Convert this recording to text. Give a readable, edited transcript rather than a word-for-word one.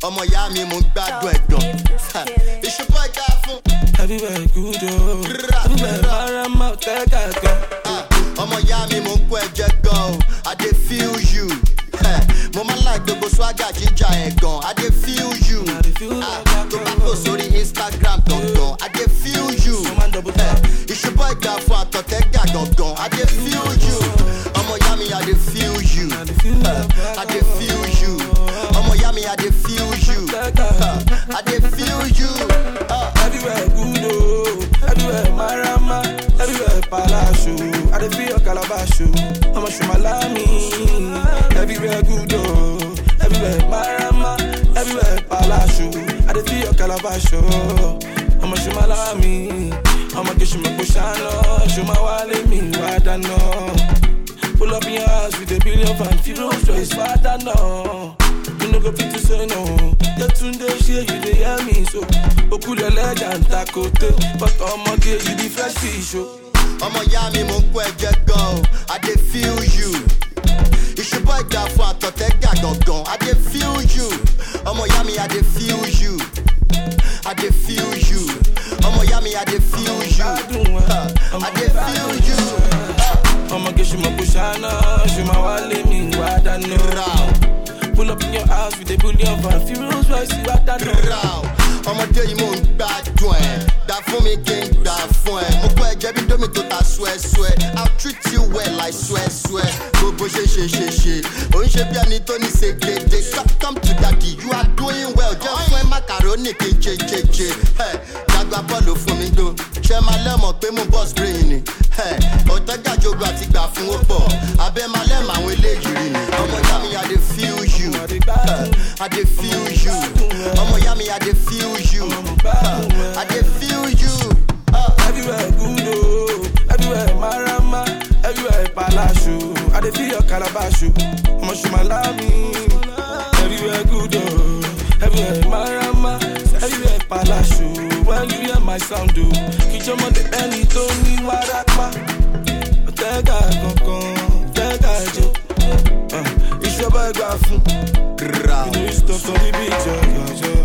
ọmọ ìyá mi mo ń gbádùn ẹ̀gbọ́n. Ìṣùpọ̀ ìjà fún. Everywhere good o, everywhere marama tẹ́ka gan. Ọmọ ìyá mi mo ń kó ẹ̀jẹ̀ gan o, I dey feel you. Mo máa like gbogbo swagger jíjà ẹ̀ gan, I dey feel you. Tó bá kò sórí Instagram gangan, I dey feel you. Ìṣùpọ̀ ìjà fún àtọ̀tẹ́gà gangan, I dey feel you. Ọmọ ìyá mi, I dey feel you. I dey feel you. Ọmọ ìyá mi, I dey feel you. I dey feel you. Everywhere good o, everywhere marama, everywhere palace o. I dey feel your calabash o, ọmọ Ṣùmàlámì. Everywhere good o, everywhere marama, everywhere palace o. I dey feel your calabash o, ọmọ Ṣùmàlámì. Ọmọ kìsùmọ̀ kò ṣáná, Ṣùmàwálé mi wá dáná. Pull up in your house with a billion fan, Rolls Royce wá dáná. You no go fit to say no. You tunde share you dey hear me so. Okule legend takote, but ọmọge you the fresh fish o. Ọmọ ìyá mi mo ń kó ẹ̀jẹ̀ gan o, I dey feel you. Ìṣùpọ̀ ìjà fún àtọ̀tẹ́gà gangan, I dey feel you. Ọmọ ìyá mi, I dey feel you. I dey feel you. Ọmọ ìyá mi, I dey feel you. I dey feel you. Ọmọge ṣùmọ̀ kò ṣáná, Ṣùmàwálé mi wá dáná. Pull up in your house with a billion van, Rolls Royce wá dáná. Ọmọdé yìí mò ń gbádùn ẹ̀, dá fún mi kí n gbà fún ẹ. Mo kọ́ ẹ̀jẹ̀ bí Domi tó ta suẹ́suẹ́, I'll treat you well like suẹ́suẹ́. Gbogbo ṣe, ò ń ṣe bí ẹni tó ní ṣègede. Come to daddy, you are doing well. Jẹ́ fún ẹ macaroni kí n jẹjẹjẹ. Dàgbà bọ́ọ̀lù fún mi gbó, ṣé máa lẹ́mọ̀ pé mo bọ́ screen ni. Ọ̀tẹ́gàjogbo àti gbà fún ó pọ̀, abẹ́ máa lẹ́mọ̀ àwọn eléyìí rí ni. Ọmọ ìyá mi, I dey feel you. I dey feel you. Ọmọ ìyá mi, I dey feel you. I dey feel you. Everywhere good o, everywhere marama, everywhere palace o. I dey feel your calabash o, ọmọ Ṣùmàlámì. Everywhere good o, everywhere marama, everywhere palace o. When you hear my sound o, kìjọmọ de ẹni tó ní wárápá. Ọ̀tẹ́gà kankan, ọ̀tẹ́gà jẹ. Ìṣọ́bà ẹgbàá fún. You know you stop on the beat,